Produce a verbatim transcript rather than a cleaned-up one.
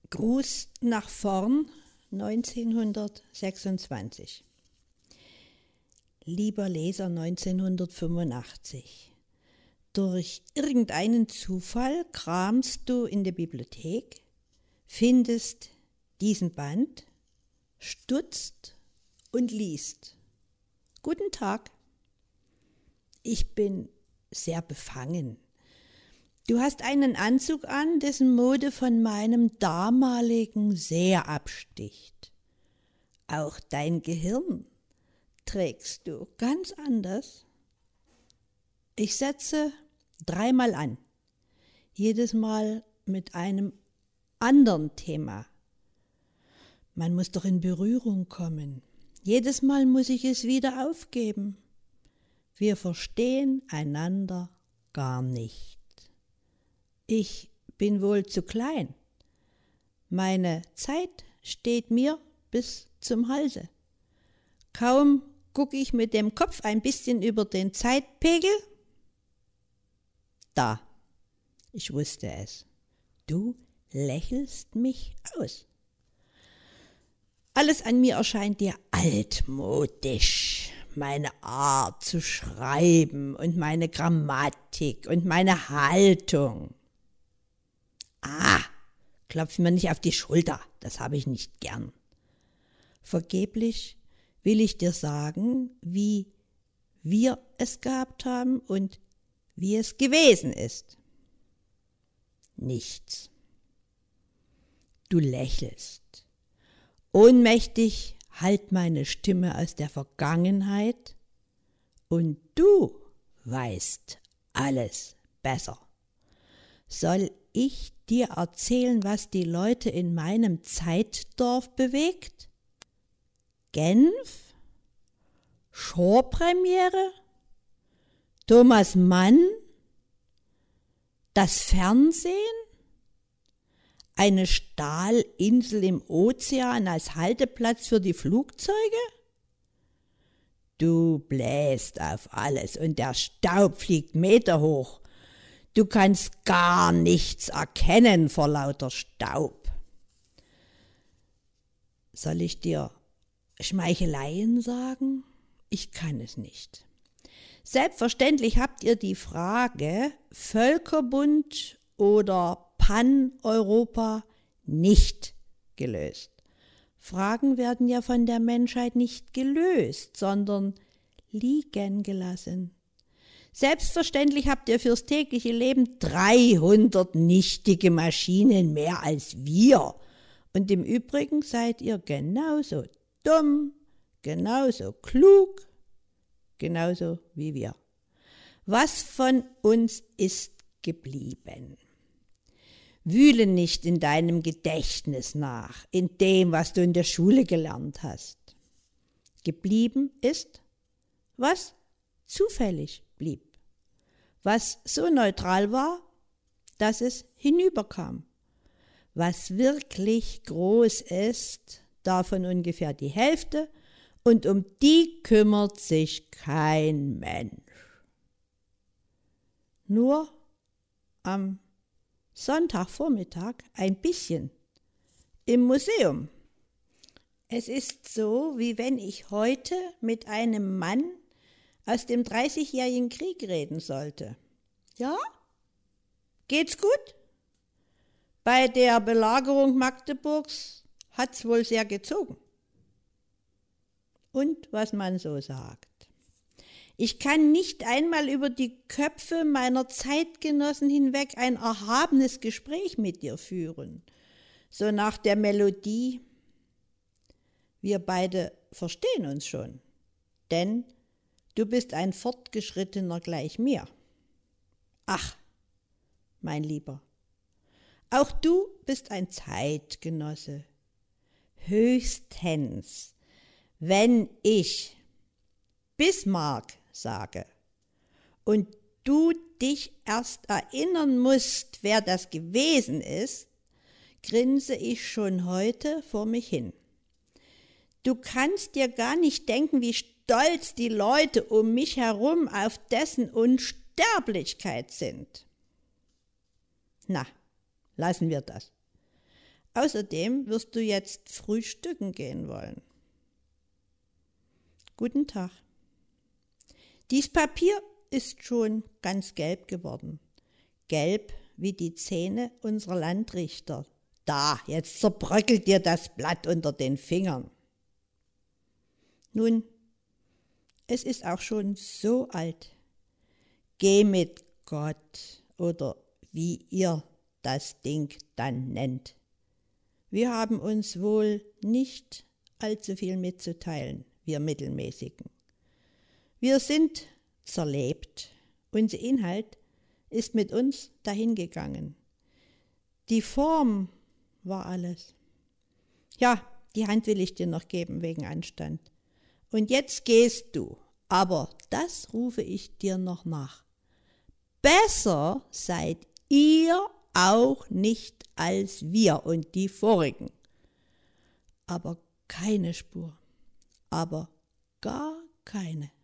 Gruß nach vorn neunzehnhundertsechsundzwanzig. Lieber Leser neunzehnhundertfünfundachtzig, durch irgendeinen Zufall kramst du in der Bibliothek, findest diesen Band, stutzt und liest. Guten Tag. Ich bin sehr befangen. Du hast einen Anzug an, dessen Mode von meinem damaligen sehr absticht. Auch dein Gehirn trägst du ganz anders. Ich setze dreimal an, jedes Mal mit einem anderen Thema. Man muss doch in Berührung kommen. Jedes Mal muss ich es wieder aufgeben. Wir verstehen einander gar nicht. Ich bin wohl zu klein. Meine Zeit steht mir bis zum Halse. Kaum gucke ich mit dem Kopf ein bisschen über den Zeitpegel. Da, ich wusste es. Du lächelst mich aus. Alles an mir erscheint dir altmodisch. Meine Art zu schreiben und meine Grammatik und meine Haltung. Ah, klopf mir nicht auf die Schulter, das habe ich nicht gern. Vergeblich will ich dir sagen, wie wir es gehabt haben und wie es gewesen ist. Nichts. Du lächelst. Ohnmächtig hallt meine Stimme aus der Vergangenheit und du weißt alles besser. Soll ich dir erzählen, was die Leute in meinem Zeitdorf bewegt? Genf? Shore-Premiere? Thomas Mann? Das Fernsehen? Eine Stahlinsel im Ozean als Halteplatz für die Flugzeuge? Du bläst auf alles und der Staub fliegt Meter hoch. Du kannst gar nichts erkennen vor lauter Staub. Soll ich dir Schmeicheleien sagen? Ich kann es nicht. Selbstverständlich habt ihr die Frage Völkerbund oder Pan-Europa nicht gelöst. Fragen werden ja von der Menschheit nicht gelöst, sondern liegen gelassen. Selbstverständlich habt ihr fürs tägliche Leben dreihundert nichtige Maschinen mehr als wir. Und im Übrigen seid ihr genauso dumm, genauso klug, genauso wie wir. Was von uns ist geblieben? Wühle nicht in deinem Gedächtnis nach, in dem, was du in der Schule gelernt hast. Geblieben ist, was zufällig blieb, was so neutral war, dass es hinüberkam. Was wirklich groß ist, davon ungefähr die Hälfte, und um die kümmert sich kein Mensch. Nur am Sonntagvormittag ein bisschen im Museum. Es ist so, wie wenn ich heute mit einem Mann aus dem Dreißigjährigen Krieg reden sollte. Ja? Geht's gut? Bei der Belagerung Magdeburgs hat's wohl sehr gezogen. Und was man so sagt. Ich kann nicht einmal über die Köpfe meiner Zeitgenossen hinweg ein erhabenes Gespräch mit dir führen. So nach der Melodie, wir beide verstehen uns schon, denn du bist ein Fortgeschrittener gleich mir. Ach, mein Lieber, auch du bist ein Zeitgenosse. Höchstens, wenn ich Bismarck sage und du dich erst erinnern musst, wer das gewesen ist, grinse ich schon heute vor mich hin. Du kannst dir gar nicht denken, wie stolz die Leute um mich herum auf dessen Unsterblichkeit sind. Na, lassen wir das. Außerdem wirst du jetzt frühstücken gehen wollen. Guten Tag. Dies Papier ist schon ganz gelb geworden. Gelb wie die Zähne unserer Landrichter. Da, jetzt zerbröckelt dir das Blatt unter den Fingern. Nun, es ist auch schon so alt. Geh mit Gott oder wie ihr das Ding dann nennt. Wir haben uns wohl nicht allzu viel mitzuteilen, wir Mittelmäßigen. Wir sind zerlebt. Unser Inhalt ist mit uns dahingegangen. Die Form war alles. Ja, die Hand will ich dir noch geben wegen Anstand. Und jetzt gehst du, aber das rufe ich dir noch nach. Besser seid ihr auch nicht als wir und die vorigen. Aber keine Spur, aber gar keine.